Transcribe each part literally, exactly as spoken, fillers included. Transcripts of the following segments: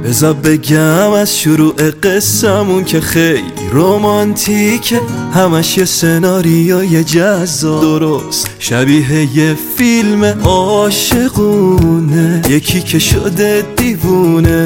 بذار بگم از شروع قصمون که خیلی رومانتیکه، همش یه سناریوی جذاب، درست شبیه یه فیلم عاشقونه. یکی که شده دیوونه،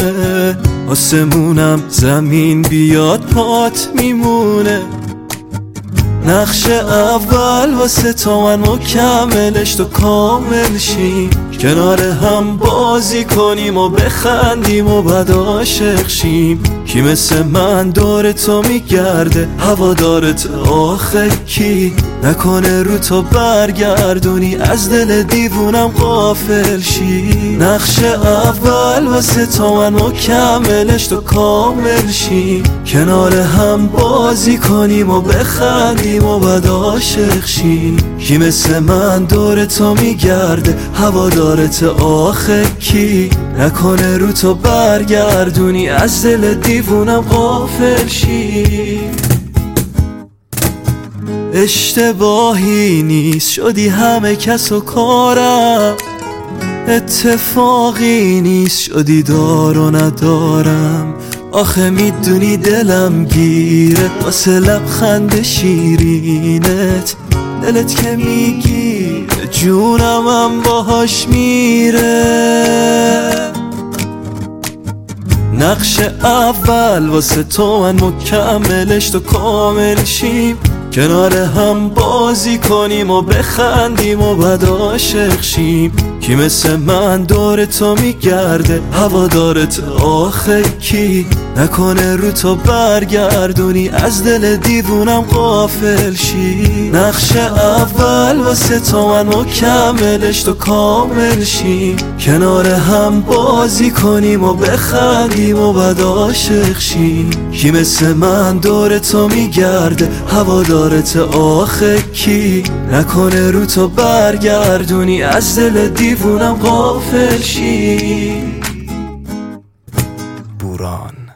آسمونم زمین بیاد پات میمونه. نقش اول واسه تا من مکملش تو کامل شیم، کنار هم بازی کنیم و بخندیم و بعد عاشق شیم. کی مثل من دور تو میگرده هوادارت آخه کی؟ نکنه رو تو برگردونی از دل دیوونم غافل شی. نقش اول واسه تا من مکملش تو کامل شیم، کنار هم بازی کنیم و بخندیم و بعد عاشق شیم. کی مثل من دور تو میگرده هوادارت آخه کی؟ نکنه رو تو برگردونی از دل دیوونم غافل شی. اشتباهی نیست شدی همه کس و کارم، اتفاقی نیست شدی دار و ندارم. آخه میدونی دلم گیره واسه لبخند شیرینت، دلت که میگیره جونم هم باهاش میره. نقش اول واسه تو من مکملش تو کامل شیم، کنار هم بازی کنیم و بخندیم و بعد عاشق شیم. کی مثل من دور تو میگرده هوادارت آخه کی؟ نکنه رو تو برگردونی از دل دیوونم غافل شی. نقش اول واسه تو من مکملش تو کامل شیم، کنار هم بازی کنیم و بخندیم و بعد عاشق شیم. کی مثل من دور تو میگرده هوادارت آخه کی؟ نکنه رو تو برگردونی از دل دیوونم غافل شی. بوران.